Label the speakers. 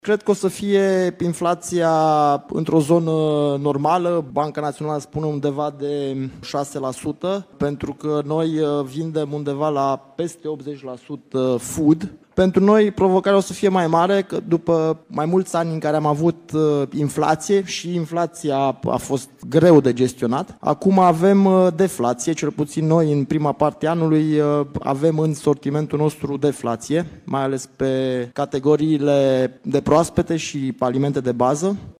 Speaker 1: Cred că o să fie inflația într-o zonă normală, Banca Națională spune undeva de 6%, pentru că noi vindem undeva la peste 80% food. Pentru noi provocarea o să fie mai mare, că după mai mulți ani în care am avut inflație și inflația a fost greu de gestionat, acum avem deflație, cel puțin noi în prima parte a anului avem în sortimentul nostru deflație, mai ales pe categoriile de proaspete și alimente de bază.